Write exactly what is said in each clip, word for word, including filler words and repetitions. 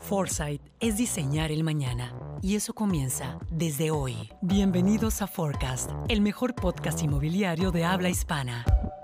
Foresight es diseñar el mañana, y eso comienza desde hoy. Bienvenidos a Forecast, el mejor podcast inmobiliario de habla hispana.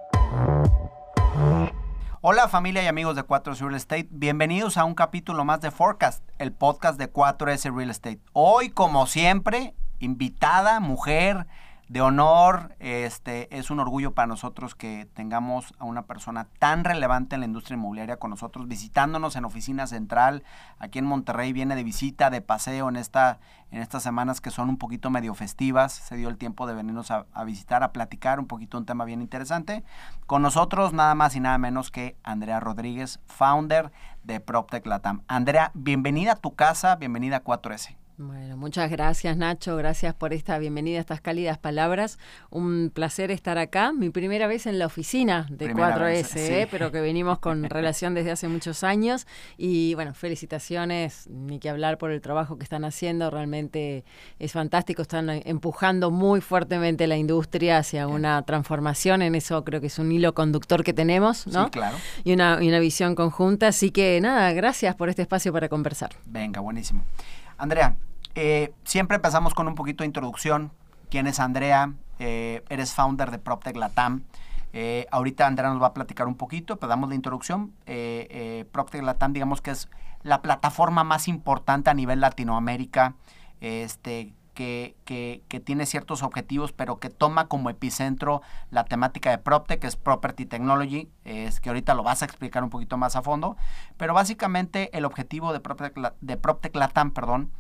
Hola familia y amigos de cuatro ese Real Estate, bienvenidos a un capítulo más de Forecast, el podcast de cuatro ese Real Estate. Hoy, como siempre, invitada, mujer de honor. Este, es un orgullo para nosotros que tengamos a una persona tan relevante en la industria inmobiliaria con nosotros, visitándonos en Oficina Central, aquí en Monterrey. Viene de visita, de paseo en, esta, en estas semanas que son un poquito medio festivas. Se dio el tiempo de venirnos a, a visitar, a platicar un poquito un tema bien interesante. Con nosotros nada más y nada menos que Andrea Rodríguez, founder de PropTech Latam. Andrea, bienvenida a tu casa, bienvenida a cuatro ese. Bueno, muchas gracias, Nacho, gracias por esta bienvenida, estas cálidas palabras. Un placer estar acá, mi primera vez en la oficina de cuatro ese, vez, eh, sí. pero que venimos con relación desde hace muchos años. Y bueno, felicitaciones, ni que hablar por el trabajo que están haciendo, realmente es fantástico, están empujando muy fuertemente la industria hacia Bien. una transformación, en eso creo que es un hilo conductor que tenemos, ¿no? Sí, claro. Y una, y una visión conjunta, así que nada, gracias por este espacio para conversar. Venga, buenísimo. Andrea, Eh, siempre empezamos con un poquito de introducción. ¿Quién es Andrea? Eh, eres founder de PropTech Latam. Eh, ahorita Andrea nos va a platicar un poquito, pero damos la introducción. Eh, eh, PropTech Latam, digamos que es la plataforma más importante a nivel Latinoamérica, este, que, que, que tiene ciertos objetivos, pero que toma como epicentro la temática de PropTech, que es Property Technology, es que ahorita lo vas a explicar un poquito más a fondo. Pero básicamente el objetivo de PropTech, de PropTech Latam, perdón,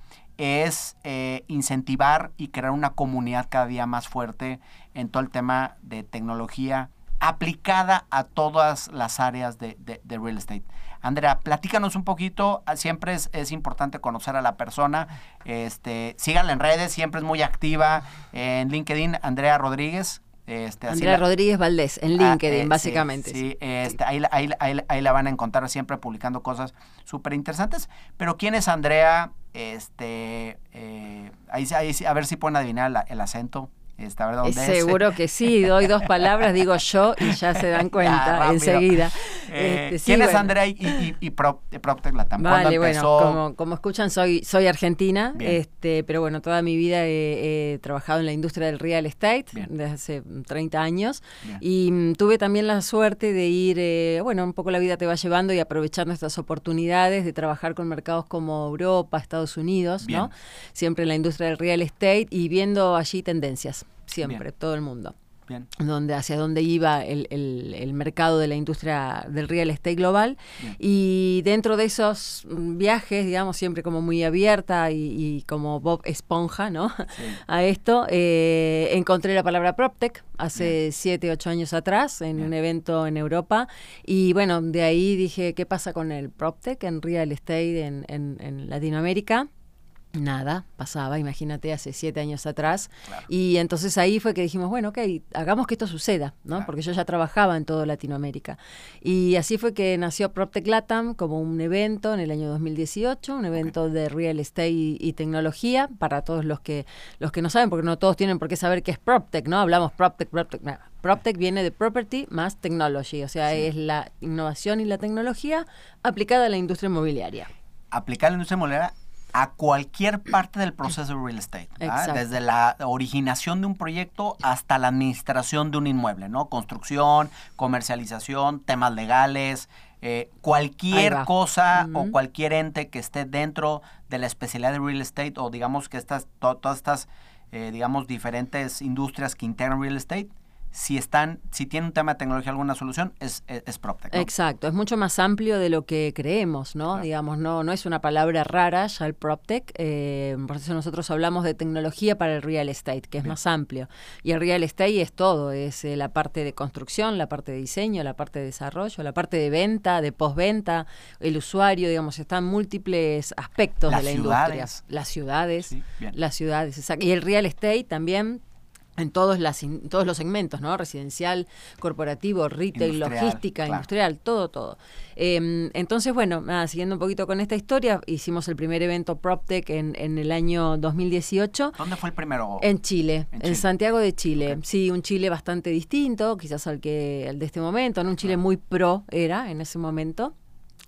es eh, incentivar y crear una comunidad cada día más fuerte en todo el tema de tecnología aplicada a todas las áreas de, de, de real estate. Andrea, platícanos un poquito. Siempre es, es importante conocer a la persona. Este, síganla en redes, siempre es muy activa. En LinkedIn, Andrea Rodríguez. Este, Andrea la, Rodríguez Valdés, en LinkedIn, ah, eh, básicamente. Sí, sí, este, ahí, ahí, ahí, ahí la van a encontrar siempre publicando cosas súper interesantes. Pero ¿quién es Andrea? Este, eh, ahí, ahí, a ver si pueden adivinar la, el acento. Este, a ver dónde es. Seguro que sí, doy dos palabras, digo yo y ya se dan cuenta enseguida. Eh, este, sí, ¿Quién bueno. es Andrea y, y, y Prop, PropTech Latam? Vale, empezó? bueno, como, como escuchan, soy, soy argentina, Bien. este, pero bueno, toda mi vida he, he trabajado en la industria del real estate Bien. desde hace treinta años. Bien. Y mm, tuve también la suerte de ir, eh, bueno, un poco la vida te va llevando y aprovechando estas oportunidades de trabajar con mercados como Europa, Estados Unidos, Bien. ¿no? Siempre en la industria del real estate y viendo allí tendencias. Siempre, Bien. todo el mundo. Bien. Donde, hacia dónde iba el, el, el mercado de la industria del real estate global. Bien. Y dentro de esos viajes, digamos, siempre como muy abierta y, y como Bob Esponja, ¿no? Sí. A esto, eh, encontré la palabra PropTech hace Bien. siete, ocho años atrás en Bien. un evento en Europa. Y bueno, de ahí dije, ¿qué pasa con el PropTech en real estate en, en, en Latinoamérica? Nada, pasaba, imagínate, hace siete años atrás. Claro. Y entonces ahí fue que dijimos, bueno, ok, hagamos que esto suceda, ¿no? Claro. Porque yo ya trabajaba en toda Latinoamérica. Y así fue que nació PropTech Latam como un evento en el año dos mil dieciocho, un evento okay. de real estate y, y tecnología para todos los que los que no saben, porque no todos tienen por qué saber qué es PropTech, ¿no? Hablamos PropTech, PropTech, no. PropTech viene de Property más Technology, o sea, sí. es la innovación y la tecnología aplicada a la industria inmobiliaria. Aplicada a la industria inmobiliaria a cualquier parte del proceso de real estate, desde la originación de un proyecto hasta la administración de un inmueble, ¿no? Construcción, comercialización, temas legales, eh, cualquier cosa uh-huh. o cualquier ente que esté dentro de la especialidad de real estate, o digamos que estas to, todas estas eh, digamos diferentes industrias que integran real estate, si están, si tienen un tema de tecnología, alguna solución, es, es, es PropTech, ¿no? Exacto, es mucho más amplio de lo que creemos, ¿no? Claro. Digamos, no, no es una palabra rara ya el PropTech, eh, por eso nosotros hablamos de tecnología para el real estate, que es Bien. más amplio. Y el real estate es todo, es eh, la parte de construcción, la parte de diseño, la parte de desarrollo, la parte de venta, de postventa, el usuario, digamos, están múltiples aspectos las de la ciudades. industria. Las ciudades. Sí, las ciudades, exacto. Y el real estate también en todos, las, in, todos los segmentos, ¿no? Residencial, corporativo, retail, industrial, logística, claro. industrial, todo, todo. Eh, entonces, bueno, nada, siguiendo un poquito con esta historia, hicimos el primer evento PropTech en, en el año dos mil dieciocho. ¿Dónde fue el primero? En Chile, en, Chile. en Santiago de Chile. Okay. Sí, un Chile bastante distinto, quizás al que al de este momento, ¿no? Un Chile claro. muy pro era en ese momento.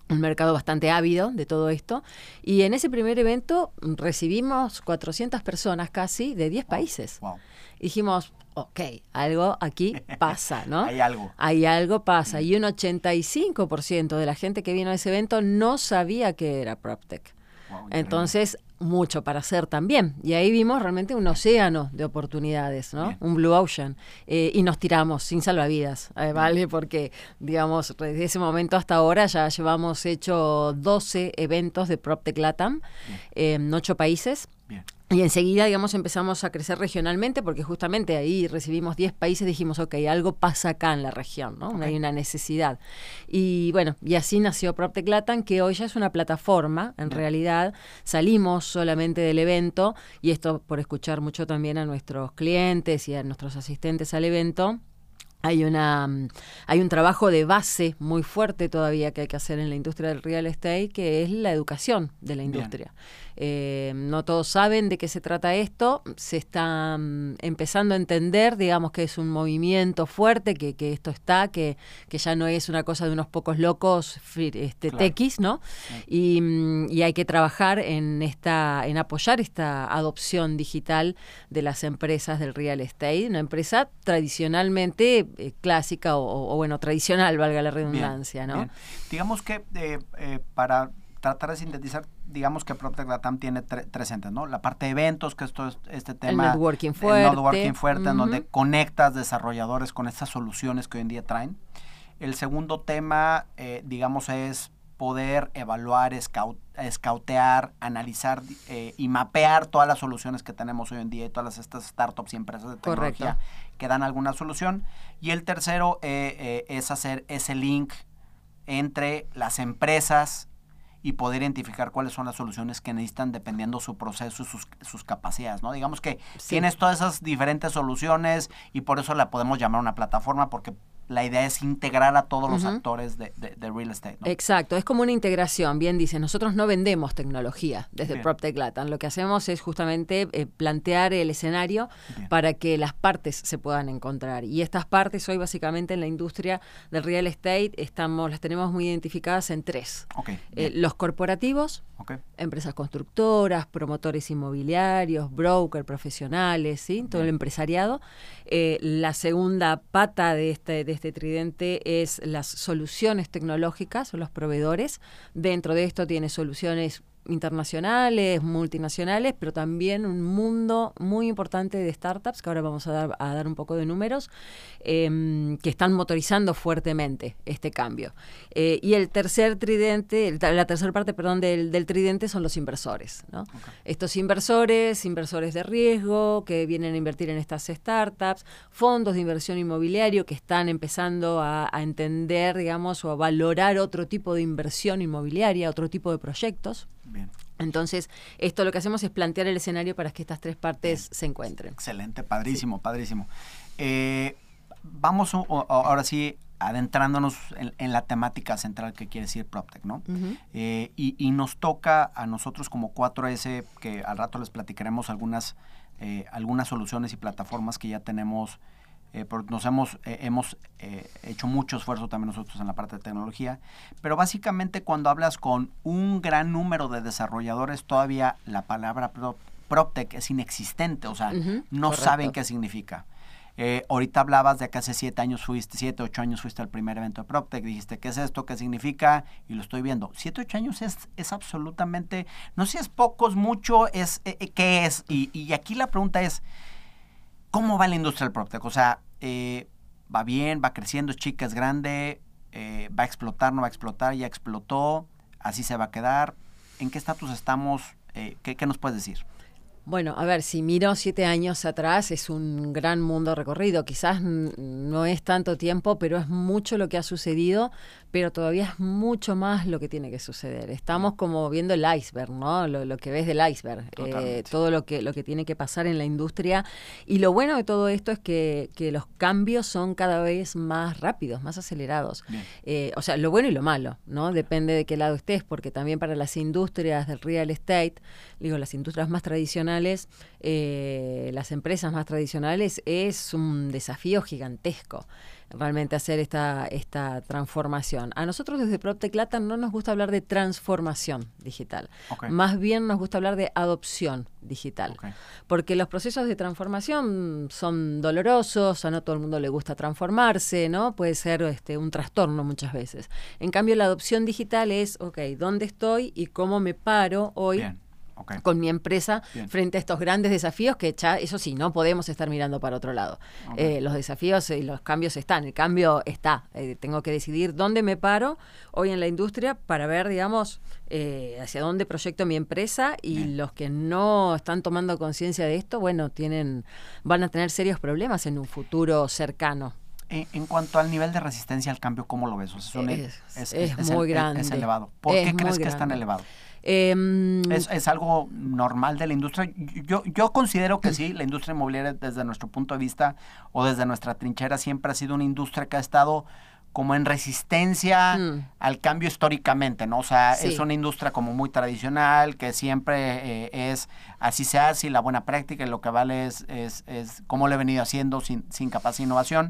un mercado bastante ávido de todo esto. Y en ese primer evento recibimos cuatrocientas personas casi de diez países. Wow. Dijimos, ok, algo aquí pasa, ¿no? Hay algo. Hay algo pasa. Y un ochenta y cinco por ciento de la gente que vino a ese evento no sabía que era PropTech. Wow, Entonces, mucho para hacer también. Y ahí vimos realmente un océano de oportunidades, ¿no? Bien. Un blue ocean. Eh, y nos tiramos sin salvavidas, eh, ¿vale? Porque, digamos, desde ese momento hasta ahora ya llevamos hecho doce eventos de PropTech LATAM eh, en ocho países. Bien. Y enseguida, digamos, empezamos a crecer regionalmente porque justamente ahí recibimos diez países, dijimos, ok, algo pasa acá en la región, ¿no? Okay. Hay una necesidad. Y bueno, y así nació PropTech LATAM, que hoy ya es una plataforma, en Bien. realidad. Salimos solamente del evento, y esto por escuchar mucho también a nuestros clientes y a nuestros asistentes al evento. Hay una hay un trabajo de base muy fuerte todavía que hay que hacer en la industria del real estate, que es la educación de la industria. Eh, no todos saben de qué se trata esto. Se está um, empezando a entender, digamos, que es un movimiento fuerte, que, que esto está, que, que ya no es una cosa de unos pocos locos este, Claro. tequis, ¿no? Sí. Y, um, y hay que trabajar en esta en apoyar esta adopción digital de las empresas del real estate, una empresa tradicionalmente eh, clásica o, o, bueno, tradicional, valga la redundancia, Bien, ¿no? bien. Digamos que eh, eh, para tratar de sintetizar, digamos que PropTech LATAM tiene tre- tres entes, ¿no? La parte de eventos, que esto es este tema. El networking fuerte. El networking fuerte, Uh-huh. en donde conectas desarrolladores con estas soluciones que hoy en día traen. El segundo tema, eh, digamos, es poder evaluar, scout, scoutear, analizar eh, y mapear todas las soluciones que tenemos hoy en día y todas estas startups y empresas de tecnología Correcto. que dan alguna solución. Y el tercero eh, eh, es hacer ese link entre las empresas y poder identificar cuáles son las soluciones que necesitan dependiendo su proceso y sus, sus capacidades, ¿no? Digamos que Sí. tienes todas esas diferentes soluciones y por eso la podemos llamar una plataforma, porque la idea es integrar a todos los Uh-huh. actores de, de, de real estate, ¿no? Exacto, es como una integración, bien dices, nosotros no vendemos tecnología desde Bien. PropTech LATAM, lo que hacemos es justamente eh, plantear el escenario Bien. para que las partes se puedan encontrar, y estas partes hoy básicamente en la industria del real estate estamos, las tenemos muy identificadas en tres. Ok, Eh, bien. los corporativos, Ok, empresas constructoras, promotores inmobiliarios, brokers, profesionales, ¿sí? Todo Bien. el empresariado. Eh, la segunda pata de este, de este tridente es las soluciones tecnológicas o los proveedores. Dentro de esto tiene soluciones internacionales, multinacionales, pero también un mundo muy importante de startups, que ahora vamos a dar, a dar un poco de números, eh, que están motorizando fuertemente este cambio. Eh, y el tercer tridente, el, la tercera parte, perdón, del, del tridente son los inversores, ¿no? Okay. Estos inversores, inversores de riesgo, que vienen a invertir en estas startups, fondos de inversión inmobiliario que están empezando a, a entender, digamos, o a valorar otro tipo de inversión inmobiliaria, otro tipo de proyectos. bien. Entonces, esto lo que hacemos es plantear el escenario para que estas tres partes Bien. se encuentren. Excelente, padrísimo, sí. padrísimo. Eh, vamos o, o, ahora sí adentrándonos en, en la temática central que quiere decir PropTech, ¿no? Uh-huh. Eh, y, y nos toca a nosotros como cuatro ese, que al rato les platicaremos algunas, eh, algunas soluciones y plataformas que ya tenemos. Eh, nos hemos, eh, hemos eh, hecho mucho esfuerzo también nosotros en la parte de tecnología, pero básicamente cuando hablas con un gran número de desarrolladores, todavía la palabra prop, PropTech es inexistente, o sea, uh-huh, no correcto. saben qué significa. Eh, ahorita hablabas de que hace siete años fuiste, siete, ocho años fuiste al primer evento de PropTech, dijiste, ¿qué es esto? ¿Qué significa? Y lo estoy viendo. Siete, ocho años es, es absolutamente, no sé si es poco, es mucho, es, eh, ¿qué es? Y, y aquí la pregunta es, ¿cómo va la industria del PropTech? O sea, eh, va bien, va creciendo, es chica, es grande, eh, va a explotar, no va a explotar, ya explotó, así se va a quedar. ¿En qué estatus estamos? Eh, ¿qué, ¿Qué nos puedes decir? Bueno, a ver, si miro siete años atrás, es un gran mundo recorrido. Quizás no es tanto tiempo, pero es mucho lo que ha sucedido, pero todavía es mucho más lo que tiene que suceder. Estamos como viendo el iceberg, ¿no? Lo, lo que ves del iceberg, eh, todo lo que, lo que tiene que pasar en la industria. Y lo bueno de todo esto es que, que los cambios son cada vez más rápidos, más acelerados. Eh, o sea, lo bueno y lo malo, ¿no? Depende de qué lado estés, porque también para las industrias del real estate, digo, las industrias más tradicionales, tradicionales, eh, las empresas más tradicionales, es un desafío gigantesco realmente hacer esta, esta transformación. A nosotros desde PropTech Latam no nos gusta hablar de transformación digital, okay. Más bien nos gusta hablar de adopción digital, okay. Porque los procesos de transformación son dolorosos, a no todo el mundo le gusta transformarse, ¿no? Puede ser este, un trastorno muchas veces. En cambio, la adopción digital es, ok, ¿dónde estoy y cómo me paro hoy? Bien. Okay. Con mi empresa Bien. Frente a estos grandes desafíos que ya, eso sí, no podemos estar mirando para otro lado. Okay. Eh, los desafíos y los cambios están, el cambio está. Eh, tengo que decidir dónde me paro hoy en la industria para ver, digamos, eh, hacia dónde proyecto mi empresa y Bien. Los que no están tomando conciencia de esto, bueno, tienen, van a tener serios problemas en un futuro cercano. En, en cuanto al nivel de resistencia al cambio, ¿cómo lo ves? O sea, es, un, es, es, es, es muy el, grande. Es elevado. ¿Por es qué crees grande. que es tan elevado? Eh, ¿Es, ¿Es algo normal de la industria? Yo, yo considero que sí, la industria inmobiliaria desde nuestro punto de vista o desde nuestra trinchera siempre ha sido una industria que ha estado como en resistencia mm. al cambio históricamente, ¿no? O sea, sí. Es una industria como muy tradicional, que siempre eh, es así se hace y la buena práctica y lo que vale es, es, es cómo lo he venido haciendo sin, sin capacidad de innovación.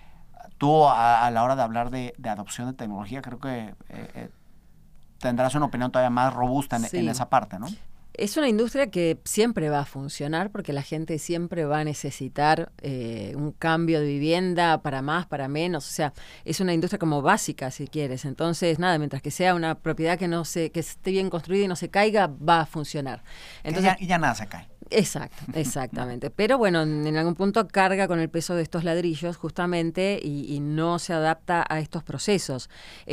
Tú a, a la hora de hablar de, de adopción de tecnología, creo que eh, eh, tendrás una opinión todavía más robusta en, sí. en esa parte, ¿no? Es una industria que siempre va a funcionar porque la gente siempre va a necesitar eh, un cambio de vivienda para más, para menos. O sea, es una industria como básica, si quieres. Entonces, nada, mientras que sea una propiedad que no se, que esté bien construida y no se caiga, va a funcionar. Entonces, y ya, y ya nada se cae. Exacto, exactamente. Pero bueno, en, en algún punto carga con el peso de estos ladrillos justamente y, y no se adapta a estos procesos.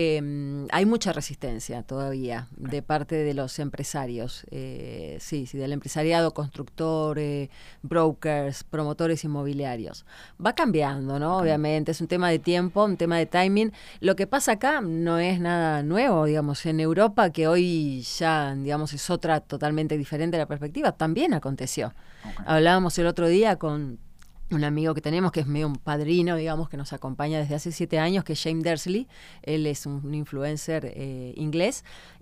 Eh, hay mucha resistencia todavía okay. de parte de los empresarios. Eh, sí, sí, del empresariado, constructores, brokers, promotores inmobiliarios. Va cambiando, ¿no? Okay. Obviamente, es un tema de tiempo, un tema de timing. Lo que pasa acá no es nada nuevo, digamos. En Europa, que hoy ya, digamos, es otra totalmente diferente la perspectiva, también acontece. Okay. Hablábamos el otro día con un amigo que tenemos, que es medio un padrino, digamos, que nos acompaña desde hace siete años, que es James Dersley. Él es un influencer eh, inglés.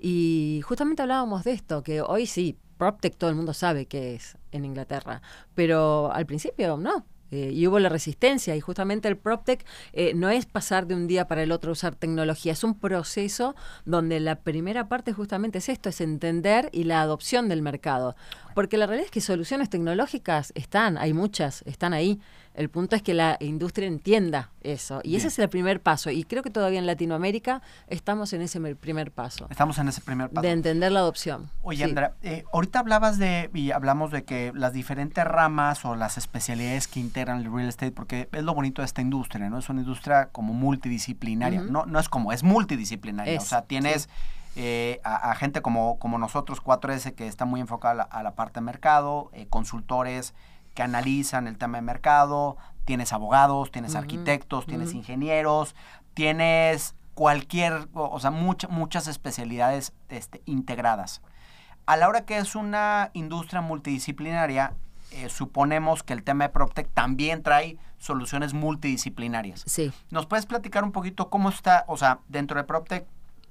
Y justamente hablábamos de esto, que hoy sí, PropTech todo el mundo sabe qué es en Inglaterra, pero al principio no. Eh, y hubo la resistencia y justamente el PropTech eh, no es pasar de un día para el otro a usar tecnología, es un proceso donde la primera parte justamente es esto, es entender y la adopción del mercado, porque la realidad es que soluciones tecnológicas están, hay muchas, están ahí. El punto es que la industria entienda eso. Y Bien. Ese es el primer paso. Y creo que todavía en Latinoamérica estamos en ese primer paso. Estamos en ese primer paso. De entender la adopción. Oye, sí. Andrea, eh, ahorita hablabas de, y hablamos de que las diferentes ramas o las especialidades que integran el real estate, porque es lo bonito de esta industria, ¿no? Es una industria como multidisciplinaria. Uh-huh. No, no es como, es multidisciplinaria. Es, o sea, tienes... Sí. Eh, a, a gente como, como nosotros, cuatro ese, que está muy enfocada a la, a la parte de mercado, eh, consultores que analizan el tema de mercado, tienes abogados, tienes uh-huh. arquitectos, uh-huh. tienes ingenieros, tienes cualquier, o sea, much, muchas especialidades este, integradas. A la hora que es una industria multidisciplinaria, eh, suponemos que el tema de PropTech también trae soluciones multidisciplinarias. Sí. ¿Nos puedes platicar un poquito cómo está, o sea, dentro de PropTech,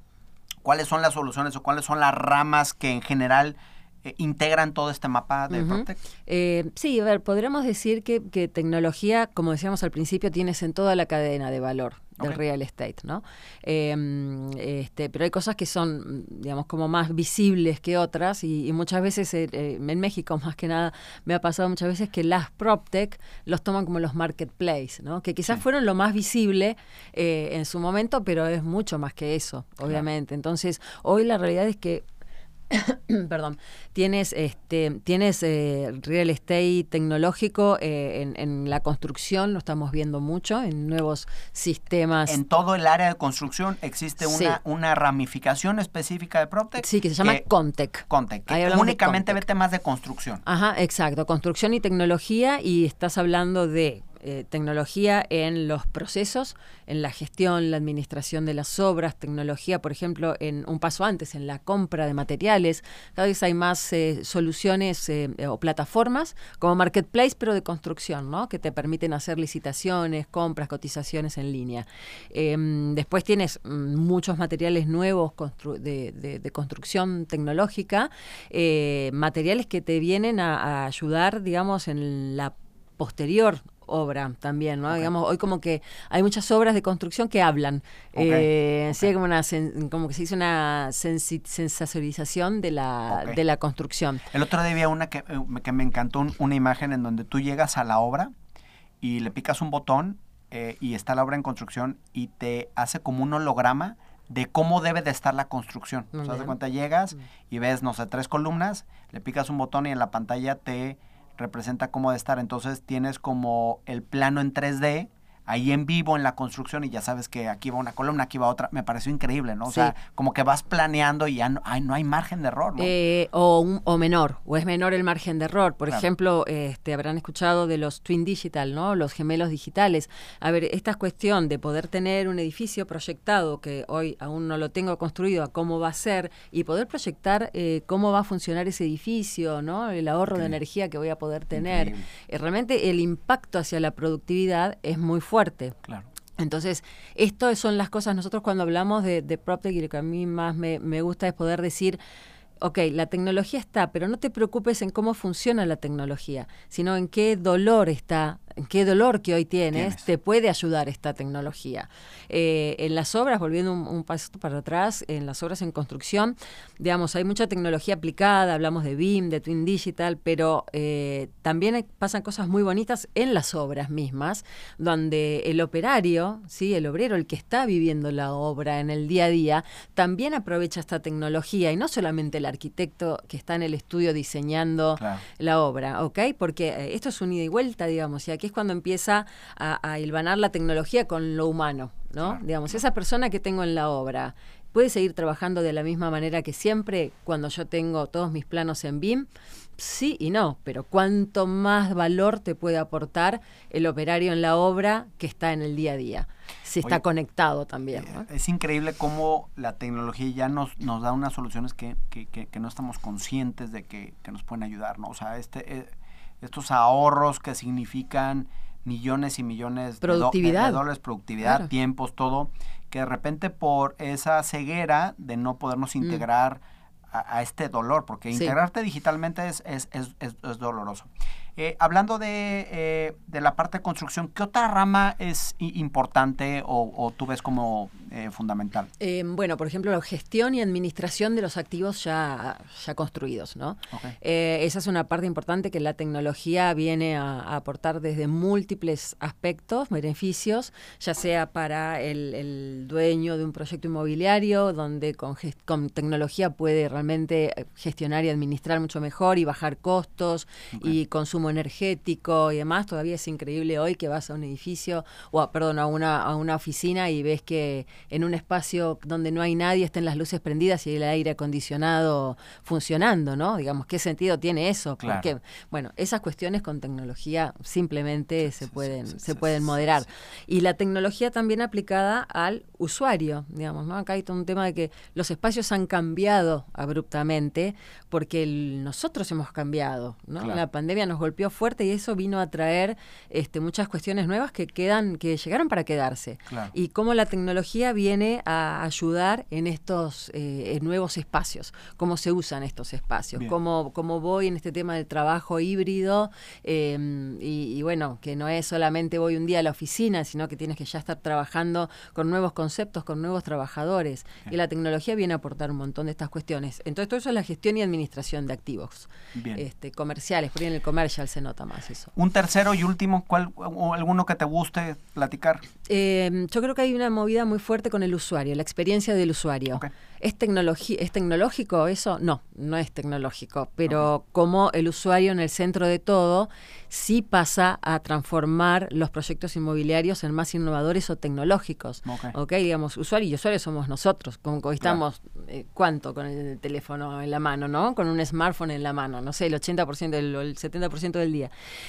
cuáles son las soluciones o cuáles son las ramas que en general eh, integran todo este mapa de uh-huh. PropTech? Eh, sí, a ver, podríamos decir que, que tecnología, como decíamos al principio, tienes en toda la cadena de valor del okay. real estate, ¿no? Eh, este, pero hay cosas que son, digamos, como más visibles que otras y, y muchas veces eh, eh, en México, más que nada, me ha pasado muchas veces que las PropTech los toman como los marketplace, ¿no? Que quizás sí. fueron lo más visible eh, en su momento, pero es mucho más que eso, obviamente. Claro. Entonces, hoy la realidad es que perdón, tienes este tienes eh, real estate tecnológico eh, en, en la construcción, lo estamos viendo mucho, en nuevos sistemas. En todo el área de construcción existe una, sí. una ramificación específica de PropTech. Sí, que se llama Contech. Contech, que únicamente ve temas de construcción. Ajá, exacto, construcción y tecnología, y estás hablando de eh, tecnología en los procesos, en la gestión, la administración de las obras, tecnología, por ejemplo, en un paso antes, en la compra de materiales. Cada vez hay más eh, soluciones eh, o plataformas como Marketplace, pero de construcción, ¿no? Que te permiten hacer licitaciones, compras, cotizaciones en línea. Eh, después tienes mm, muchos materiales nuevos constru de, de, de construcción tecnológica, eh, materiales que te vienen a, a ayudar, digamos, en la posterior obra también, ¿no? Okay. Digamos, hoy como que hay muchas obras de construcción que hablan. Okay. Eh, okay. Sí, como, una sen, como que se hizo una sensi, sensorización de la, okay. de la construcción. El otro día había una que, que me encantó, un, una imagen en donde tú llegas a la obra y le picas un botón eh, y está la obra en construcción y te hace como un holograma de cómo debe de estar la construcción. O sea, de cuenta, llegas y ves, no sé, tres columnas, le picas un botón y en la pantalla te representa cómo debe estar. Entonces tienes como el plano en tres D ahí en vivo en la construcción y ya sabes que aquí va una columna, aquí va otra. Me pareció increíble, ¿no? O sí. sea, como que vas planeando y ya no hay, no hay margen de error, ¿no? Eh, o, un, o menor, o es menor el margen de error. Por claro. ejemplo, este, habrán escuchado de los Twin Digital, ¿no? Los gemelos digitales. A ver, esta cuestión de poder tener un edificio proyectado, que hoy aún no lo tengo construido, a cómo va a ser, y poder proyectar eh, cómo va a funcionar ese edificio, ¿no? El ahorro okay. de energía que voy a poder tener. Eh, realmente el impacto hacia la productividad es muy fuerte. fuerte. Claro. Entonces, esto son las cosas, nosotros cuando hablamos de, de PropTech, y lo que a mí más me, me gusta es poder decir, ok, la tecnología está, pero no te preocupes en cómo funciona la tecnología, sino en qué dolor está, en qué dolor que hoy tienes, ¿Tienes? te puede ayudar esta tecnología. Eh, en las obras, volviendo un, un paso para atrás, en las obras en construcción, digamos, hay mucha tecnología aplicada, hablamos de B I M, de Twin Digital, pero eh, también hay, pasan cosas muy bonitas en las obras mismas, donde el operario, ¿sí? el obrero, el que está viviendo la obra en el día a día, también aprovecha esta tecnología, y no solamente el arquitecto que está en el estudio diseñando claro. la obra, ¿ok? Porque eh, esto es un ida y vuelta, digamos, y aquí es cuando empieza a, a hilvanar la tecnología con lo humano, ¿no? Claro, digamos, claro. esa persona que tengo en la obra puede seguir trabajando de la misma manera que siempre cuando yo tengo todos mis planos en B I M. Sí y no, pero cuánto más valor te puede aportar el operario en la obra que está en el día a día, si está Oye, conectado también, ¿no? Es increíble cómo la tecnología ya nos, nos da unas soluciones que, que, que, que no estamos conscientes de que, que nos pueden ayudar, ¿no? O sea, este, eh, estos ahorros que significan millones y millones de, do, de, de dólares, productividad, claro. tiempos, todo, que de repente por esa ceguera de no podernos integrar mm. a, a este dolor, porque sí. integrarte digitalmente es, es, es, es, es doloroso. Eh, hablando de, eh, de la parte de construcción, ¿qué otra rama es importante o, o tú ves como eh, fundamental? Eh, bueno, por ejemplo, la gestión y administración de los activos ya, ya construidos, ¿no? Okay. Eh, esa es una parte importante que la tecnología viene a, a aportar desde múltiples aspectos, beneficios, ya sea para el, el dueño de un proyecto inmobiliario, donde con, con tecnología puede realmente gestionar y administrar mucho mejor y bajar costos okay. y consumo energético y demás. Todavía es increíble hoy que vas a un edificio o a, perdón, a una, a una oficina y ves que en un espacio donde no hay nadie estén las luces prendidas y el aire acondicionado funcionando, ¿no? Digamos, ¿qué sentido tiene eso? Claro. Porque, bueno, esas cuestiones con tecnología simplemente sí, se, sí, pueden, sí, sí, se sí, pueden sí, moderar. Sí, sí. Y la tecnología también aplicada al usuario, digamos, ¿no? Acá hay todo un tema de que los espacios han cambiado abruptamente porque el, nosotros hemos cambiado, ¿no? Claro. La pandemia nos golpeó fuerte y eso vino a traer este, muchas cuestiones nuevas que quedan, que llegaron para quedarse. Claro. Y cómo la tecnología viene a ayudar en estos eh, en nuevos espacios, cómo se usan estos espacios, cómo, cómo voy en este tema del trabajo híbrido eh, y, y bueno, que no es solamente voy un día a la oficina, sino que tienes que ya estar trabajando con nuevos conceptos, con nuevos trabajadores. Bien. Y la tecnología viene a aportar un montón de estas cuestiones. Entonces todo eso es la gestión y administración de activos este, comerciales, por ahí en el comercial se nota más eso. Un tercero y último, ¿cuál, o alguno que te guste platicar? Eh, yo creo que hay una movida muy fuerte con el usuario, la experiencia del usuario. Okay. ¿Es, tecnologi- ¿Es tecnológico eso? No, no es tecnológico, pero okay. como el usuario en el centro de todo, sí pasa a transformar los proyectos inmobiliarios en más innovadores o tecnológicos. Okay. Okay, digamos, usuario y usuario somos nosotros, como que hoy estamos, claro. eh, ¿cuánto? Con el teléfono en la mano, ¿no? Con un smartphone en la mano, no sé, el ochenta por ciento, el, el setenta por ciento del día.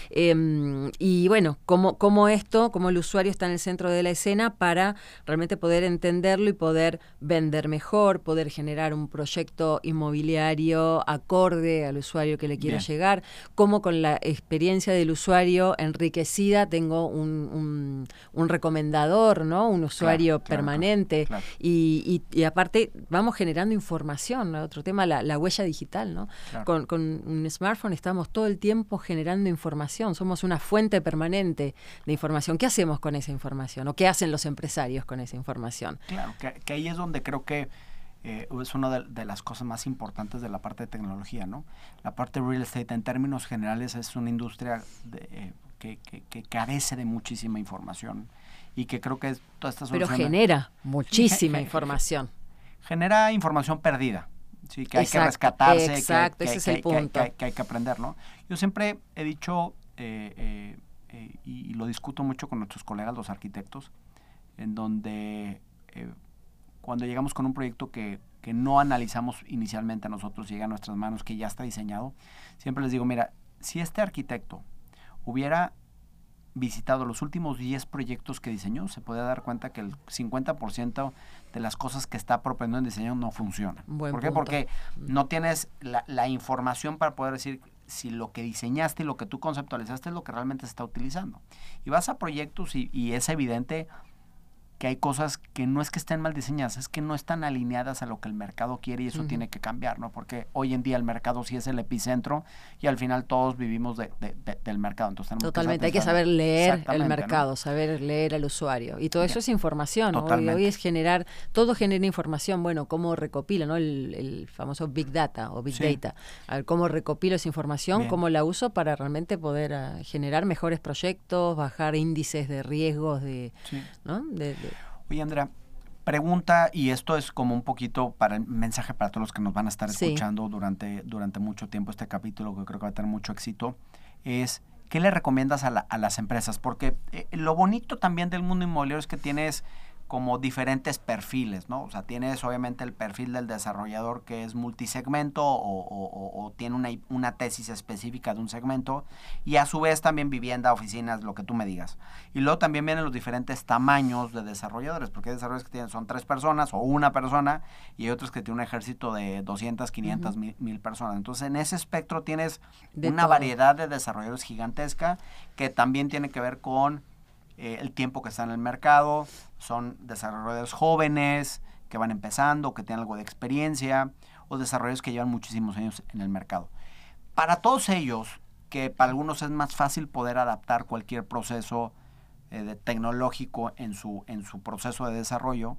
Eh, y bueno, como, como esto, como el usuario está en el centro de la escena para realmente poder entenderlo y poder vender mejor, poder generar un proyecto inmobiliario acorde al usuario que le quiero Bien. llegar, como con la experiencia del usuario enriquecida tengo un, un, un recomendador, ¿no? Un usuario claro, permanente claro, claro. Y, y, y aparte vamos generando información, ¿no? Otro tema, la, la huella digital, ¿no? Claro. Con, con un smartphone estamos todo el tiempo generando información, somos una fuente permanente de información. ¿Qué hacemos con esa información? ¿O qué hacen los empresarios con esa información? Claro, que, que ahí es donde creo que eh, es una de, de las cosas más importantes de la parte de tecnología, ¿no? La parte de real estate en términos generales es una industria de, eh, que, que, que carece de muchísima información y que creo que es toda esta solución... Pero genera de, muchísima sí, información. Genera información perdida, sí, que hay exacto, que rescatarse, exacto, que, ese que, es el que, punto. Que, que, que hay que aprender, ¿no? Yo siempre he dicho, eh, eh, eh, y, y lo discuto mucho con nuestros colegas, los arquitectos, en donde eh, cuando llegamos con un proyecto que, que no analizamos inicialmente a nosotros, llega a nuestras manos, que ya está diseñado, siempre les digo, mira, si este arquitecto hubiera visitado los últimos diez proyectos que diseñó, se puede dar cuenta que el cincuenta por ciento de las cosas que está proponiendo en diseño no funcionan. Buen ¿Por qué? punto. Porque no tienes la, la información para poder decir si lo que diseñaste y lo que tú conceptualizaste es lo que realmente se está utilizando. Y vas a proyectos y, y es evidente que hay cosas que no es que estén mal diseñadas, es que no están alineadas a lo que el mercado quiere y eso uh-huh. tiene que cambiar, ¿no? Porque hoy en día el mercado sí es el epicentro y al final todos vivimos de, de, de, del mercado. Entonces tenemos Totalmente, que hay que saber leer el mercado, ¿no? saber leer al usuario. Y todo Bien. eso es información, ¿no? Hoy, hoy es generar, todo genera información, bueno, cómo recopila, ¿no? El, el famoso Big Data o Big sí. Data. A ver, cómo recopilo esa información, Bien. cómo la uso para realmente poder uh, generar mejores proyectos, bajar índices de riesgos, de, sí. ¿no? De, de, Oye, Andrea, pregunta, y esto es como un poquito para el mensaje para todos los que nos van a estar escuchando sí. durante, durante mucho tiempo este capítulo, que creo que va a tener mucho éxito, es, ¿qué le recomiendas a, la, a las empresas? Porque eh, lo bonito también del mundo inmobiliario es que tienes como diferentes perfiles, ¿no? O sea, tienes obviamente el perfil del desarrollador que es multisegmento o, o, o, o tiene una, una tesis específica de un segmento y a su vez también vivienda, oficinas, lo que tú me digas. Y luego también vienen los diferentes tamaños de desarrolladores, porque hay desarrolladores que tienen, son tres personas o una persona y hay otros que tienen un ejército de doscientas, quinientas, uh-huh. mil personas. Entonces, en ese espectro tienes de una todo. variedad de desarrolladores gigantesca que también tiene que ver con Eh, el tiempo que está en el mercado, son desarrolladores jóvenes que van empezando, que tienen algo de experiencia, o desarrolladores que llevan muchísimos años en el mercado. Para todos ellos, que para algunos es más fácil poder adaptar cualquier proceso eh, de tecnológico en su, en su proceso de desarrollo,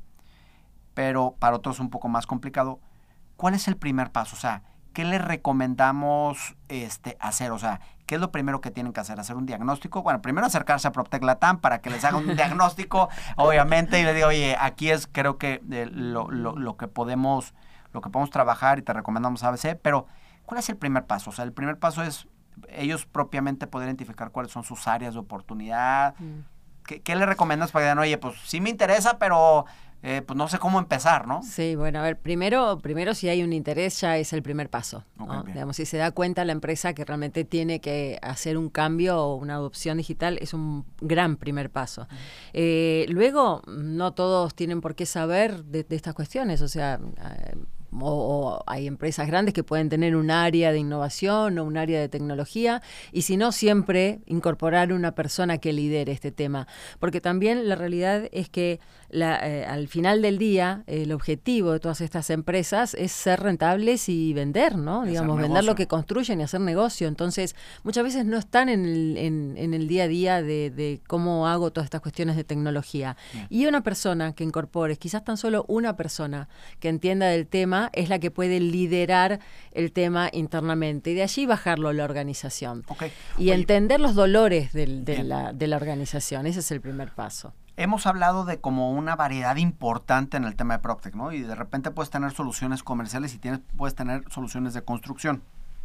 pero para otros es un poco más complicado, ¿cuál es el primer paso? O sea, ¿qué les recomendamos este, hacer? O sea, ¿qué es lo primero que tienen que hacer? ¿Hacer un diagnóstico? Bueno, primero acercarse a PropTech Latam para que les haga un diagnóstico, obviamente, y les diga, oye, aquí es creo que eh, lo, lo, lo que podemos lo que podemos trabajar y te recomendamos A B C, pero ¿cuál es el primer paso? O sea, el primer paso es ellos propiamente poder identificar cuáles son sus áreas de oportunidad. Mm. ¿Qué, qué les recomiendas para que digan, oye, pues sí me interesa, pero Eh, pues no sé cómo empezar, ¿no? Sí, bueno, a ver, primero, primero si hay un interés ya es el primer paso, ¿no? Okay, digamos, si se da cuenta la empresa que realmente tiene que hacer un cambio o una adopción digital, es un gran primer paso. Uh-huh. Eh, luego, no todos tienen por qué saber de, de estas cuestiones, o sea, eh, O, o hay empresas grandes que pueden tener un área de innovación o un área de tecnología, y si no, siempre incorporar una persona que lidere este tema, porque también la realidad es que la, eh, al final del día eh, el objetivo de todas estas empresas es ser rentables y vender, ¿no? Y digamos, vender lo que construyen y hacer negocio. Entonces, muchas veces no están en el, en, en el día a día de, de cómo hago todas estas cuestiones de tecnología. Bien. Y una persona que incorpores, quizás tan solo una persona que entienda del tema, es la que puede liderar el tema internamente y de allí bajarlo a la organización. Okay. Y Oye, entender los dolores del, de, la, de la organización. Ese es el primer paso. hemos hablado de como una variedad importante en el tema de PropTech, ¿no? Y de repente puedes tener soluciones comerciales y tienes, puedes tener soluciones de construcción.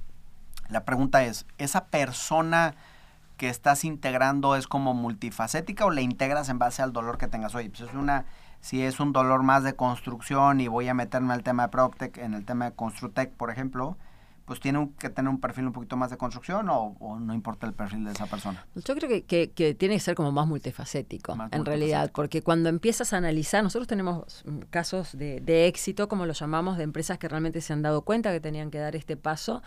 La pregunta es, ¿esa persona que estás integrando es como multifacética o la integras en base al dolor que tengas? Oye, pues es una, si es un dolor más de construcción y voy a meterme al tema de PropTech, en el tema de Construtech, por ejemplo, pues tiene que tener un perfil un poquito más de construcción o, o no importa el perfil de esa persona. Yo creo que, que, que tiene que ser como más multifacético, más en multifacético. realidad, porque cuando empiezas a analizar, nosotros tenemos casos de, de éxito, como lo llamamos, de empresas que realmente se han dado cuenta que tenían que dar este paso,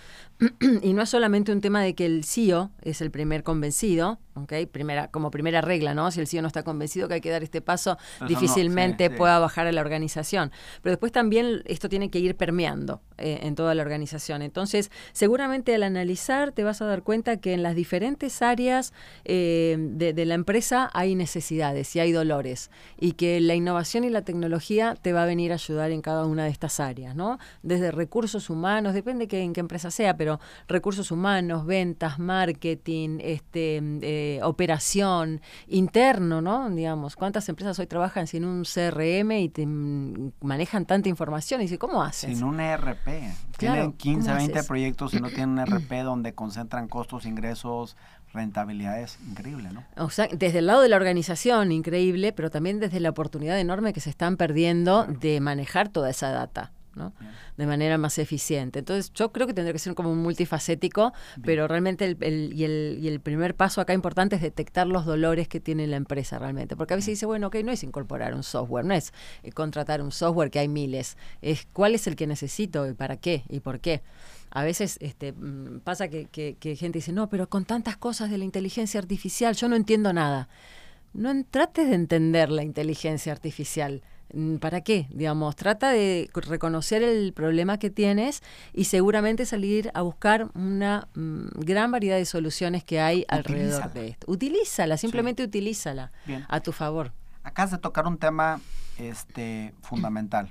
y no es solamente un tema de que el C E O es el primer convencido, ¿okay? Primera, como primera regla, ¿no? Si el C E O no está convencido que hay que dar este paso, Eso difícilmente no, sí, pueda sí. bajar a la organización. Pero después también esto tiene que ir permeando eh, en toda la organización. Entonces, seguramente al analizar te vas a dar cuenta que en las diferentes áreas eh, de, de la empresa hay necesidades y hay dolores, y que la innovación y la tecnología te va a venir a ayudar en cada una de estas áreas, ¿no? Desde recursos humanos, depende que, en qué empresa sea, pero recursos humanos, ventas, marketing, este, eh, operación, interno, ¿no? Digamos, ¿cuántas empresas hoy trabajan sin un C R M y te manejan tanta información? Y dice, ¿cómo haces? Sin un E R P. Claro, tienen quince, veinte proyectos y no tienen un E R P donde concentran costos, ingresos, rentabilidades. Increíble, ¿no? O sea, desde el lado de la organización, increíble, pero también desde la oportunidad enorme que se están perdiendo claro. de manejar toda esa data, ¿no? Bien. De manera más eficiente. Entonces, yo creo que tendría que ser como un multifacético, Bien. pero realmente el, el, y, el, y el primer paso acá importante es detectar los dolores que tiene la empresa realmente. Porque a veces dice, bueno, ok, no es incorporar un software, no es eh, contratar un software que hay miles, es cuál es el que necesito y para qué y por qué. A veces este, pasa que, que, que gente dice, no, pero con tantas cosas de la inteligencia artificial, yo no entiendo nada. No en, trates de entender la inteligencia artificial. ¿Para qué? Digamos, trata de reconocer el problema que tienes y seguramente salir a buscar una mm, gran variedad de soluciones que hay utilízala. alrededor de esto. Utilízala, simplemente sí. utilízala Bien. a tu favor. Acabas de tocar un tema este, fundamental.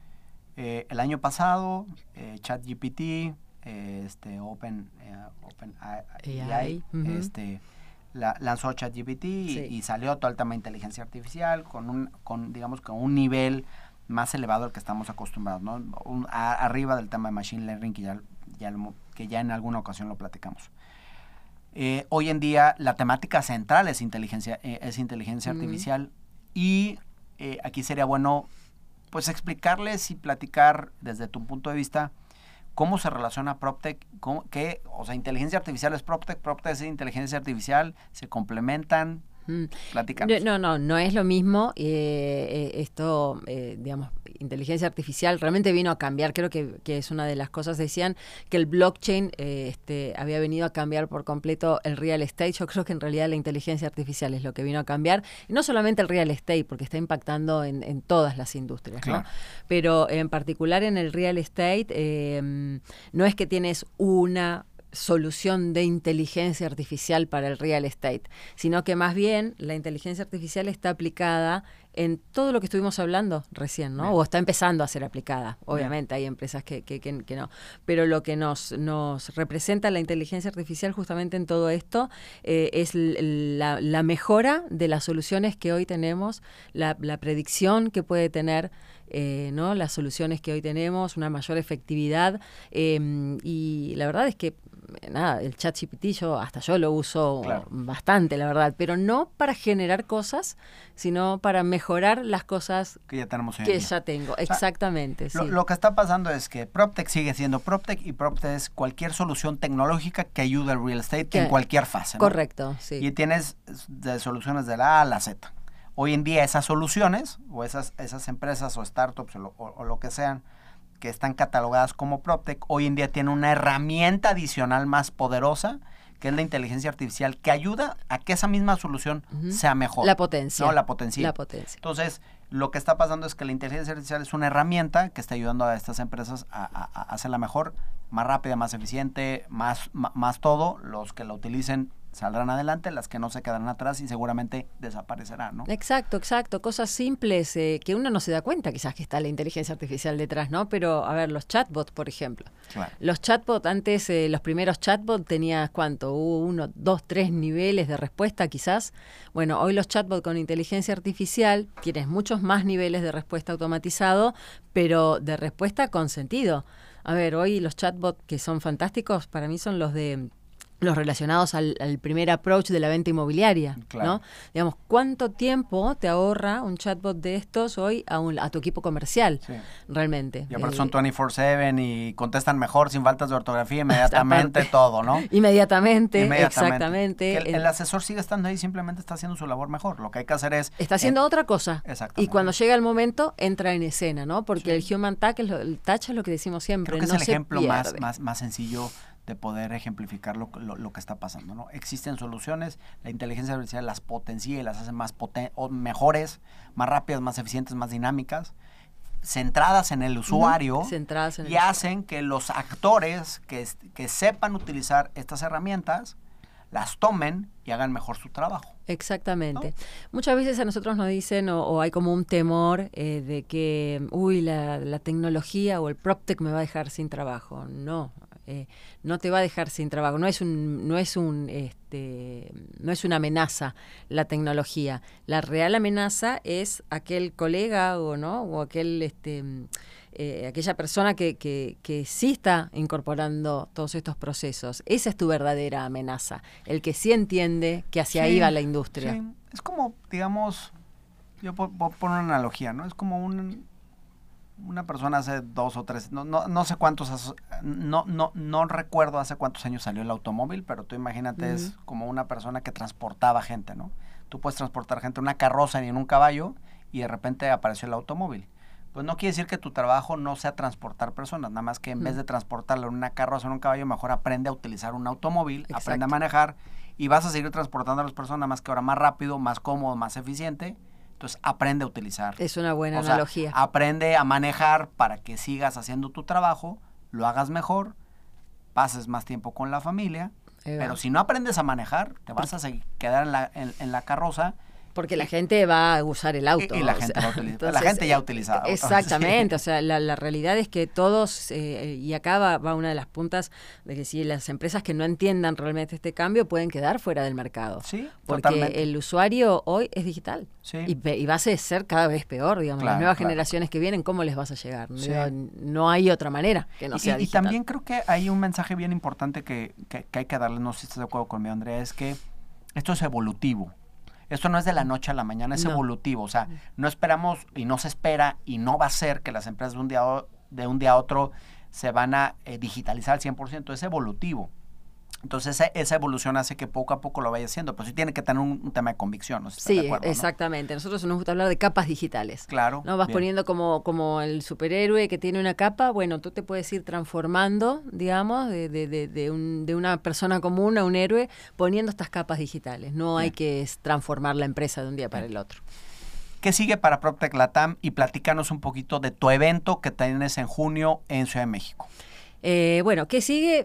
Eh, el año pasado, eh, ChatGPT, eh, este, Open, eh, Open A I, uh-huh. este, la, lanzó ChatGPT y, sí. y salió todo el tema de inteligencia artificial con un, con, digamos, con un nivel más elevado al que estamos acostumbrados, ¿no? Un, a, arriba del tema de Machine Learning, que ya, ya, que ya en alguna ocasión lo platicamos. Eh, hoy en día la temática central es inteligencia, eh, es inteligencia uh-huh. artificial y eh, aquí sería bueno pues explicarles y platicar desde tu punto de vista cómo se relaciona PropTech, cómo, qué, o sea, inteligencia artificial es PropTech, PropTech es inteligencia artificial, se complementan. Platícanos. No, no, no es lo mismo. Eh, eh, esto, eh, digamos, inteligencia artificial realmente vino a cambiar. Creo que, que es una de las cosas. Decían que el blockchain eh, este, había venido a cambiar por completo el real estate. Yo creo que en realidad la inteligencia artificial es lo que vino a cambiar. Y no solamente el real estate, porque está impactando en, en todas las industrias, claro. ¿no? Pero en particular en el real estate, eh, no es que tienes una solución de inteligencia artificial para el real estate, sino que más bien la inteligencia artificial está aplicada en todo lo que estuvimos hablando recién, ¿no? Bien. O está empezando a ser aplicada. Obviamente bien. Hay empresas que, que, que, que no. Pero lo que nos, nos representa la inteligencia artificial justamente en todo esto eh, es la, la mejora de las soluciones que hoy tenemos, la, la predicción que puede tener Eh, ¿no? las soluciones que hoy tenemos, una mayor efectividad eh, y la verdad es que nada, el ChatGPT yo hasta yo lo uso claro. bastante, la verdad, pero no para generar cosas, sino para mejorar las cosas que ya tenemos hoy que en día. ya tengo, o sea, exactamente. Lo, sí. lo que está pasando es que PropTech sigue siendo PropTech y PropTech es cualquier solución tecnológica que ayude al real estate que, en cualquier fase, ¿no? Correcto, sí. Y tienes de soluciones de la A a la Z. Hoy en día esas soluciones o esas, esas empresas o startups o lo, o, o lo que sean que están catalogadas como PropTech, hoy en día tienen una herramienta adicional más poderosa que es la inteligencia artificial que ayuda a que esa misma solución uh-huh. sea mejor. La potencia. No, la potencia. La potencia. Entonces, lo que está pasando es que la inteligencia artificial es una herramienta que está ayudando a estas empresas a, a, a hacerla mejor, más rápida, más eficiente, más, más, más todo. Los que la utilicen saldrán adelante, las que no se quedarán atrás y seguramente desaparecerán, ¿no? Exacto, exacto. Cosas simples eh, que uno no se da cuenta quizás que está la inteligencia artificial detrás, ¿no? Pero, a ver, los chatbots, por ejemplo. Claro. Los chatbots, antes, eh, los primeros chatbots tenías, ¿cuánto? Hubo uno, dos, tres niveles de respuesta quizás. Bueno, hoy los chatbots con inteligencia artificial tienes muchos más niveles de respuesta automatizado, pero de respuesta con sentido. A ver, hoy los chatbots que son fantásticos para mí son los de los relacionados al, al primer approach de la venta inmobiliaria, claro. ¿no? Digamos, ¿cuánto tiempo te ahorra un chatbot de estos hoy a, un, a tu equipo comercial, sí. realmente? Y aparte eh, son veinticuatro siete y contestan mejor, sin faltas de ortografía, inmediatamente todo, ¿no? Inmediatamente, inmediatamente. exactamente. El, el asesor sigue estando ahí, simplemente está haciendo su labor mejor. Lo que hay que hacer es... Está haciendo eh, otra cosa. Exactamente. Y cuando llega el momento, entra en escena, ¿no? Porque sí. el human touch es, lo, el touch es lo que decimos siempre, Creo que no es el se ejemplo pierde. más, más, más sencillo de poder ejemplificar lo, lo, lo que está pasando, ¿no? Existen soluciones, la inteligencia artificial las potencia y las hace más poten- o mejores, más rápidas, más eficientes, más dinámicas, centradas en el usuario, centradas en el y hacen que los actores que, que sepan utilizar estas herramientas las tomen y hagan mejor su trabajo. Exactamente. ¿No? Muchas veces a nosotros nos dicen, o, o hay como un temor eh, de que, uy, la, la tecnología o el PropTech me va a dejar sin trabajo. No, eh, no te va a dejar sin trabajo. No es un, no es un, este, no es una amenaza la tecnología. La real amenaza es aquel colega o no, o aquel, este, eh, aquella persona que, que, que sí está incorporando todos estos procesos. Esa es tu verdadera amenaza. El que sí entiende que hacia sí, ahí va la industria. Sí. Es como, digamos, yo puedo poner una analogía, ¿no? Es como un, una persona hace dos o tres, no, no, no sé cuántos, no, no, no recuerdo hace cuántos años salió el automóvil, pero tú imagínate, uh-huh. es como una persona que transportaba gente, ¿no? Tú puedes transportar gente en una carroza y en un caballo y de repente apareció el automóvil. Pues no quiere decir que tu trabajo no sea transportar personas, nada más que en uh-huh. vez de transportarlo en una carroza o en un caballo, mejor aprende a utilizar un automóvil, Exacto. aprende a manejar y vas a seguir transportando a las personas, nada más que ahora más rápido, más cómodo, más eficiente. Entonces aprende a utilizar. Es una buena o analogía. Sea, aprende a manejar para que sigas haciendo tu trabajo, lo hagas mejor, pases más tiempo con la familia, eh, pero si no aprendes a manejar, te vas a seguir, quedar en la, en, en la carroza. Porque la gente va a usar el auto. Y, y la, gente sea, va a utilizar, entonces, la gente ya ha utilizado. Exactamente, sí. o sea, la, la realidad es que todos, eh, y acá va, va una de las puntas de que si las empresas que no entiendan realmente este cambio pueden quedar fuera del mercado. Sí, Porque totalmente. el usuario hoy es digital. Sí. Y, y va a ser cada vez peor, digamos. Claro, las nuevas claro. generaciones que vienen, ¿cómo les vas a llegar? Sí. No, no hay otra manera que no y, sea y, digital. Y también creo que hay un mensaje bien importante que, que, que hay que darle, no sé si estás de acuerdo conmigo, Andrea, es que esto es evolutivo. Esto no es de la noche a la mañana, es no. evolutivo. O sea, no esperamos y no se espera y no va a ser que las empresas de un día, o, de un día a otro se van a eh, digitalizar al cien por ciento. Es evolutivo. Entonces, esa, esa evolución hace que poco a poco lo vaya haciendo. Pero sí tiene que tener un, un tema de convicción. ¿No? Si sí, de acuerdo, exactamente. ¿no? Nosotros nos gusta hablar de capas digitales. Claro. ¿No? Vas bien. poniendo como, como el superhéroe que tiene una capa. Bueno, tú te puedes ir transformando, digamos, de, de, de, de, un, de una persona común a un héroe, poniendo estas capas digitales. No bien. hay que transformar la empresa de un día para bien. el otro. ¿Qué sigue para PropTech Latam? Y platícanos un poquito de tu evento que tienes en junio en Ciudad de México. Eh, bueno, ¿qué sigue?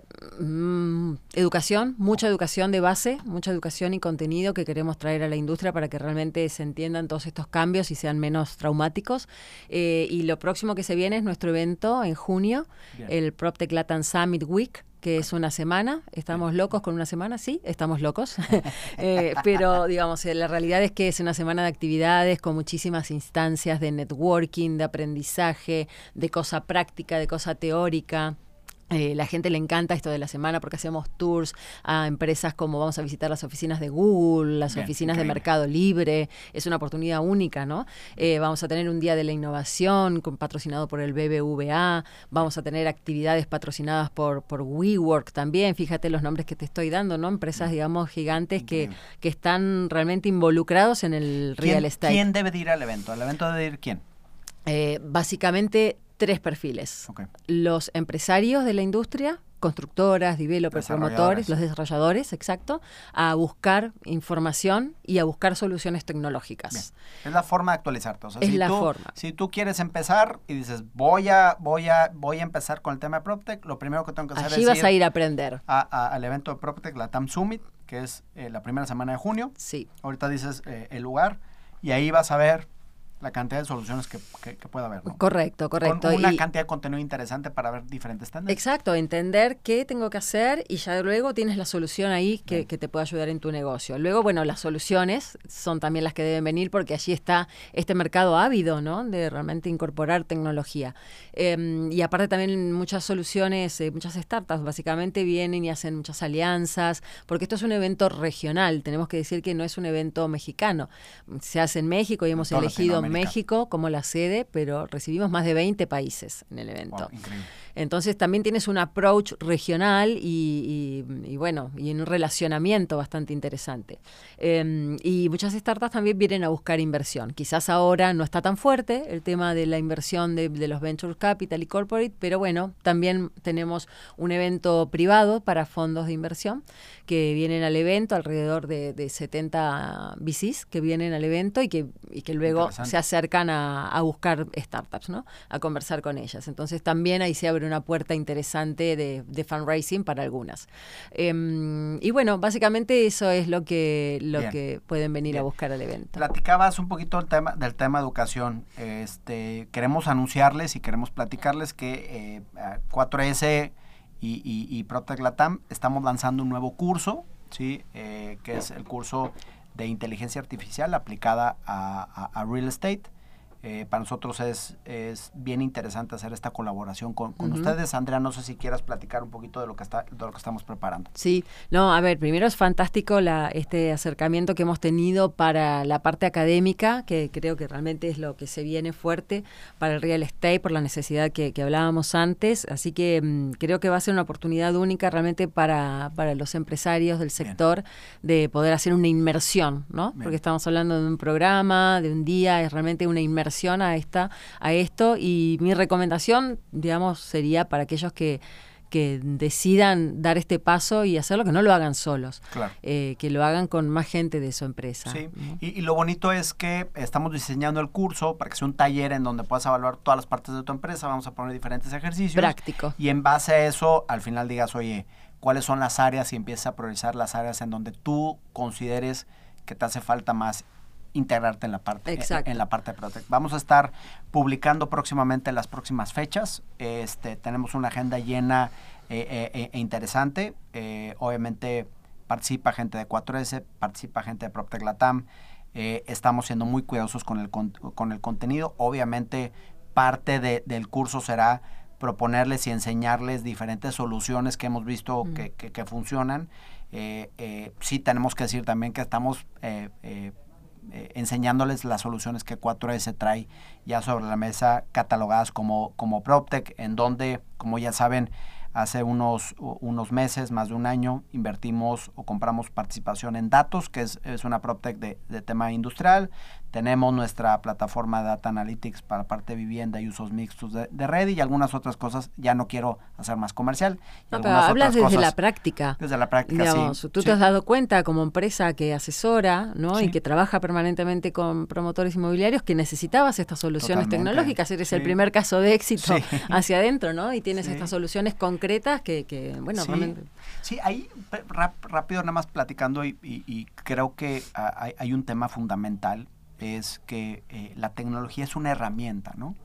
Mm, educación, mucha educación de base, mucha educación y contenido que queremos traer a la industria para que realmente se entiendan todos estos cambios y sean menos traumáticos. Eh, y lo próximo que se viene es nuestro evento en junio, Bien. el PropTech Latam Summit Week, que es una semana. ¿Estamos locos con una semana? Sí, estamos locos. eh, pero, digamos, la realidad es que es una semana de actividades con muchísimas instancias de networking, de aprendizaje, de cosa práctica, de cosa teórica. Eh, la gente le encanta esto de la semana porque hacemos tours a empresas como vamos a visitar las oficinas de Google, las Bien, oficinas increíble. de Mercado Libre. Es una oportunidad única, ¿no? Eh, vamos a tener un día de la innovación con, patrocinado por el B B V A. Vamos a tener actividades patrocinadas por, por WeWork también. Fíjate los nombres que te estoy dando, ¿no? Empresas, digamos, gigantes que, que están realmente involucrados en el real ¿Quién, estate. ¿Quién debe de ir al evento? ¿Al evento debe de ir quién? Eh, básicamente tres perfiles. Okay. Los empresarios de la industria, constructoras, developers, promotores, los desarrolladores, exacto, a buscar información y a buscar soluciones tecnológicas. Bien. Es la forma de actualizarte. O sea, es si la tú, forma. Si tú quieres empezar y dices, voy a, voy a, voy a empezar con el tema de PropTech, lo primero que tengo que hacer Allí es vas ir a ir a aprender. A, a, al evento de PropTech, Latam Summit, que es eh, la primera semana de junio. Sí. Ahorita dices eh, el lugar y ahí vas a ver la cantidad de soluciones que, que, que pueda haber, ¿no? Correcto, correcto. Con una y, cantidad de contenido interesante para ver diferentes tendencias. Exacto, entender qué tengo que hacer y ya luego tienes la solución ahí que, que te puede ayudar en tu negocio. Luego, bueno, las soluciones son también las que deben venir porque allí está este mercado ávido, ¿no? De realmente incorporar tecnología. Eh, y aparte también muchas soluciones, eh, muchas startups básicamente vienen y hacen muchas alianzas, porque esto es un evento regional. Tenemos que decir que no es un evento mexicano. Se hace en México y hemos En toda elegido México como la sede, pero recibimos más de veinte países en el evento. Wow, increíble. Entonces también tienes un approach regional y, y, y bueno, y un relacionamiento bastante interesante. Eh, y muchas startups también vienen a buscar inversión. Quizás ahora no está tan fuerte el tema de la inversión de, de los venture capital y corporate, pero bueno, también tenemos un evento privado para fondos de inversión que vienen al evento, alrededor de, de setenta V Cs que vienen al evento y que, y que luego se acercan a, a buscar startups, ¿no? A conversar con ellas. Entonces también ahí se abre una puerta interesante de, de fundraising para algunas. Eh, y bueno, básicamente eso es lo que lo Bien. que pueden venir Bien. a buscar al evento. Platicabas un poquito del tema, del tema educación. Este, queremos anunciarles y queremos platicarles que eh, cuatro ese y, y, y PropTech Latam estamos lanzando un nuevo curso, ¿sí? Eh, que es el curso de inteligencia artificial aplicada a, a, a real estate. Eh, para nosotros es, es bien interesante hacer esta colaboración con, con uh-huh. ustedes. Andrea, no sé si quieras platicar un poquito de lo que está, de lo que estamos preparando. Sí, no, a ver, primero es fantástico la, este acercamiento que hemos tenido para la parte académica, que creo que realmente es lo que se viene fuerte para el real estate por la necesidad que, que hablábamos antes. Así que mmm, creo que va a ser una oportunidad única realmente para, para los empresarios del sector bien. De poder hacer una inmersión, ¿no? Bien. Porque estamos hablando de un programa, de un día, es realmente una inmersión a esta a esto y mi recomendación, digamos, sería para aquellos que que decidan dar este paso y hacerlo, que no lo hagan solos, claro. eh, que lo hagan con más gente de su empresa. Sí, ¿no? y, y lo bonito es que estamos diseñando el curso para que sea un taller en donde puedas evaluar todas las partes de tu empresa, vamos a poner diferentes ejercicios. Práctico. Y en base a eso, al final digas, oye, ¿cuáles son las áreas? Y empiezas a priorizar las áreas en donde tú consideres que te hace falta más integrarte en la parte en, en la parte de PropTech. Vamos a estar publicando próximamente las próximas fechas. Este, tenemos una agenda llena eh, eh, e interesante. Eh, obviamente participa gente de cuatro ese, participa gente de PropTech Latam. Eh, estamos siendo muy cuidadosos con el con, con el contenido. Obviamente parte de, del curso será proponerles y enseñarles diferentes soluciones que hemos visto mm. que, que, que funcionan. Eh, eh, sí tenemos que decir también que estamos eh, eh, Eh, enseñándoles las soluciones que cuatro ese trae ya sobre la mesa, catalogadas como, como PropTech, en donde, como ya saben, hace unos, unos meses, más de un año, invertimos o compramos participación en Datos, que es, es una PropTech de, de tema industrial. Tenemos nuestra plataforma de Data Analytics para parte de vivienda y usos mixtos de, de red y algunas otras cosas. Ya no quiero hacer más comercial. No, pero hablas desde cosas, la práctica. Desde la práctica, digamos, sí. Tú sí. te has dado cuenta como empresa que asesora, ¿no? Sí. Y que trabaja permanentemente con promotores inmobiliarios que necesitabas estas soluciones Totalmente. Tecnológicas. Eres sí. el primer caso de éxito sí. hacia adentro, ¿no? Y tienes sí. estas soluciones concretas que, que bueno, sí. realmente... Sí, ahí rap, rápido nada más platicando y, y, y creo que uh, hay, hay un tema fundamental, es que eh, la tecnología es una herramienta, ¿no?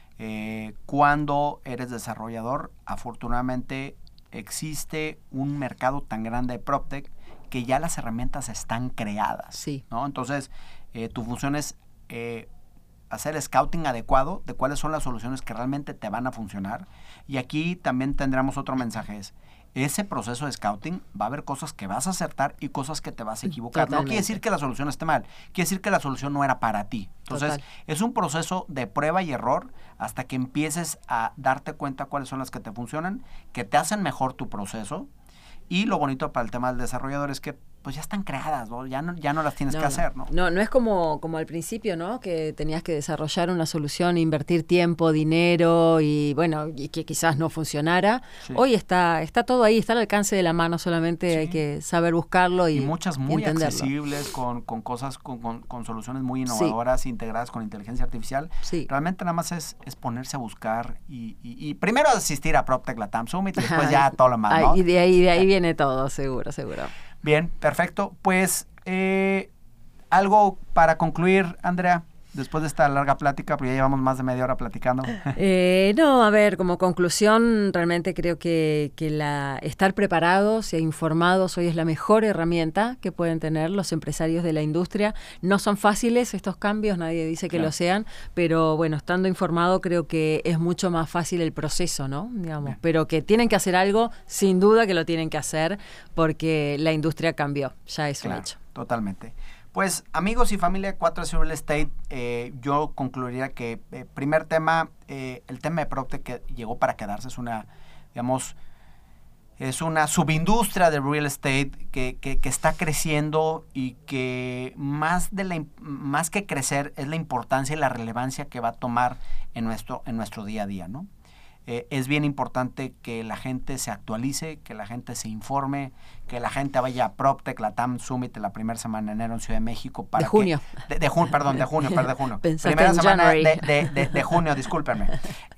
Eh, cuando eres desarrollador, afortunadamente existe un mercado tan grande de PropTech que ya las herramientas están creadas, sí. ¿no? Entonces, eh, tu función es eh, hacer scouting adecuado de cuáles son las soluciones que realmente te van a funcionar. Y aquí también tendremos otro mensaje, es ese proceso de scouting va a haber cosas que vas a acertar y cosas que te vas a equivocar. Totalmente. No quiere decir que la solución esté mal, quiere decir que la solución no era para ti. Entonces, Total. Es un proceso de prueba y error hasta que empieces a darte cuenta cuáles son las que te funcionan, que te hacen mejor tu proceso. Y lo bonito para el tema del desarrollador es que pues ya están creadas, ¿no? Ya no, ya no las tienes no, que hacer, ¿no? No, no es como, como al principio, ¿no? Que tenías que desarrollar una solución, invertir tiempo, dinero y bueno, y que quizás no funcionara. Sí. Hoy está, está todo ahí, está al alcance de la mano, solamente sí. hay que saber buscarlo y, y muchas muy y entenderlo. accesibles, con, con cosas, con, con, con soluciones muy innovadoras, sí. integradas con inteligencia artificial. Sí. Realmente nada más es, es ponerse a buscar y, y, y primero asistir a PropTech Latam Summit y después ya todo lo más, ¿no? Y de ahí, de ahí viene todo, seguro, seguro. Bien, perfecto. Pues, eh, algo para concluir, Andrea, después de esta larga plática, porque ya llevamos más de media hora platicando. Eh, no, a ver, como conclusión, realmente creo que, que la, estar preparados e informados hoy es la mejor herramienta que pueden tener los empresarios de la industria. No son fáciles estos cambios, nadie dice que Claro. lo sean, pero bueno, estando informado creo que es mucho más fácil el proceso, ¿no? Digamos, Bien. pero que tienen que hacer algo, sin duda que lo tienen que hacer, porque la industria cambió, ya es Claro, un hecho. totalmente. Pues, amigos y familia de cuatro S Real Estate, eh, yo concluiría que, eh, primer tema, eh, el tema de PropTech que llegó para quedarse, es una, digamos, es una subindustria de real estate que, que, que está creciendo y que más, de la, más que crecer es la importancia y la relevancia que va a tomar en nuestro, en nuestro día a día, ¿no? Eh, es bien importante que la gente se actualice, que la gente se informe, que la gente vaya a PropTech Latam Summit la primera semana de enero en Ciudad de México. Para De junio. Que, de, de junio, perdón, de junio, perdón, de junio. Pensaste Primera en semana de, January. de, de, de junio, discúlpenme.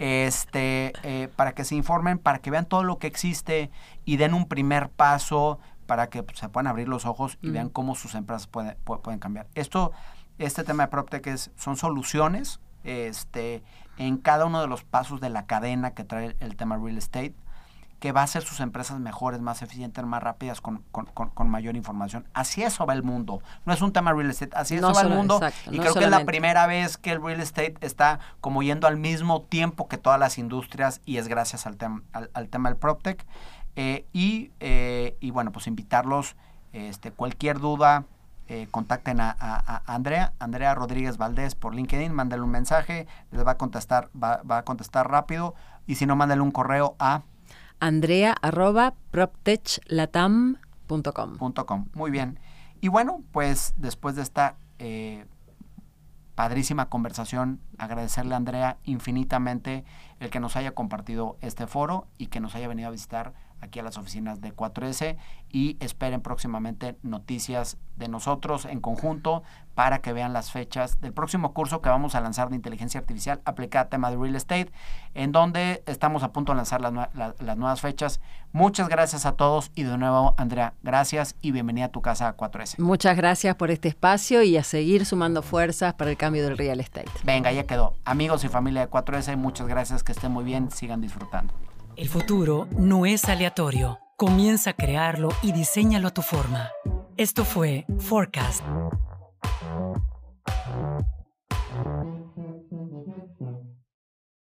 Este, eh, para que se informen, para que vean todo lo que existe y den un primer paso para que pues, se puedan abrir los ojos y mm. vean cómo sus empresas pueden, pueden cambiar. Esto, este tema de PropTech es, son soluciones este, en cada uno de los pasos de la cadena que trae el tema real estate, que va a hacer sus empresas mejores, más eficientes, más rápidas, con, con, con, con mayor información. Así eso va el mundo. No es un tema real estate, así eso no va solo, el mundo. exacto, y no creo solamente. que es la primera vez que el real estate está como yendo al mismo tiempo que todas las industrias, y es gracias al, tem, al, al tema del PropTech. Eh, y, eh, y bueno, pues invitarlos, este, cualquier duda, Eh, contacten a, a, a Andrea, Andrea Rodríguez Valdés por LinkedIn, mándale un mensaje, les va a contestar, va, va a contestar rápido, y si no, mándale un correo a Andrea arroba proptechlatam punto com. .com. Muy bien. Y bueno, pues después de esta eh, padrísima conversación, agradecerle a Andrea infinitamente el que nos haya compartido este foro y que nos haya venido a visitar aquí a las oficinas de cuatro ese, y esperen próximamente noticias de nosotros en conjunto para que vean las fechas del próximo curso que vamos a lanzar de inteligencia artificial aplicada a tema de real estate, en donde estamos a punto de lanzar las, la, las nuevas fechas. Muchas gracias a todos y de nuevo, Andrea, gracias y bienvenida a tu casa a cuatro ese. Muchas gracias por este espacio y a seguir sumando fuerzas para el cambio del real estate. Venga, ya quedó. Amigos y familia de cuatro ese, muchas gracias, que estén muy bien, sigan disfrutando. El futuro no es aleatorio. Comienza a crearlo y diséñalo a tu forma. Esto fue Forecast.